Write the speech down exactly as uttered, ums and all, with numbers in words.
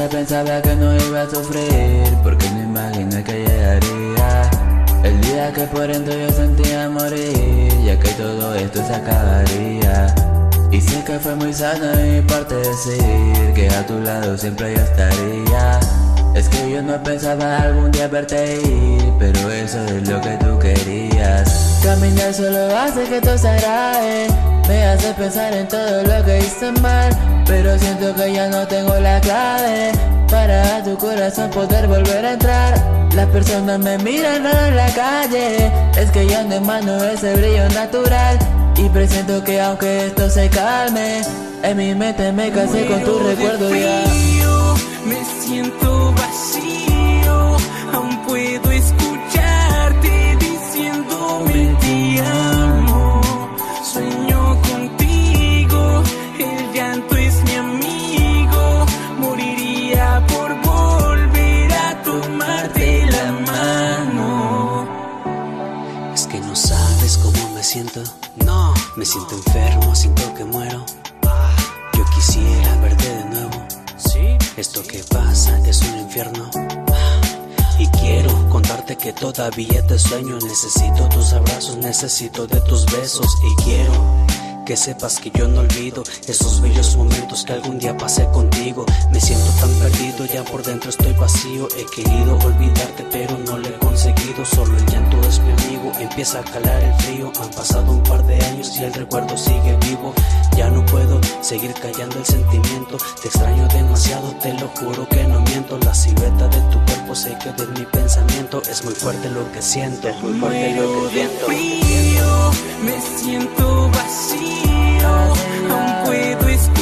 veces pensaba que no iba a sufrir, porque no imaginé que llegaría el día que por dentro yo sentía morir, ya que todo esto se acabaría. Y sé que fue muy sano de mi parte decir que a tu lado siempre yo estaría. Es que yo no pensaba algún día verte ir, pero eso es lo que tú querías. Caminar solo hace que todo se agrave, me hace pensar en todo lo que hice mal, pero siento que ya no tengo la clave para a tu corazón poder volver a entrar. Las personas me miran en la calle, es que yo no emano ese brillo natural, y presiento que aunque esto se calme, en mi mente me casé con tu recuerdo ya. Me siento vacío, aún puedo escucharte diciéndome te amo. Sueño contigo, el llanto es mi amigo, moriría por volver a tomarte la mano. Es que no sabes cómo me siento, no, me siento enfermo, siento que muero. Yo quisiera verte de nuevo. Esto que pasa es un infierno. Y quiero contarte que todavía te sueño. Necesito tus abrazos, necesito de tus besos. Y quiero que sepas que yo no olvido esos bellos momentos que algún día pasé contigo. Me siento tan perdido, ya por dentro estoy vacío. He querido olvidarte pero no lo he conseguido. Solo el llanto es mi amigo, empieza a calar el frío. Han pasado un par de años y el recuerdo sigue vivo. Ya no puedo seguir callando el sentimiento. Te extraño demasiado, te lo juro que no miento. La silueta de tu cuerpo se queda en mi pensamiento. Es muy fuerte lo que siento, es muy fuerte lo que siento. Frío, me siento vacío, aún puedo escuchar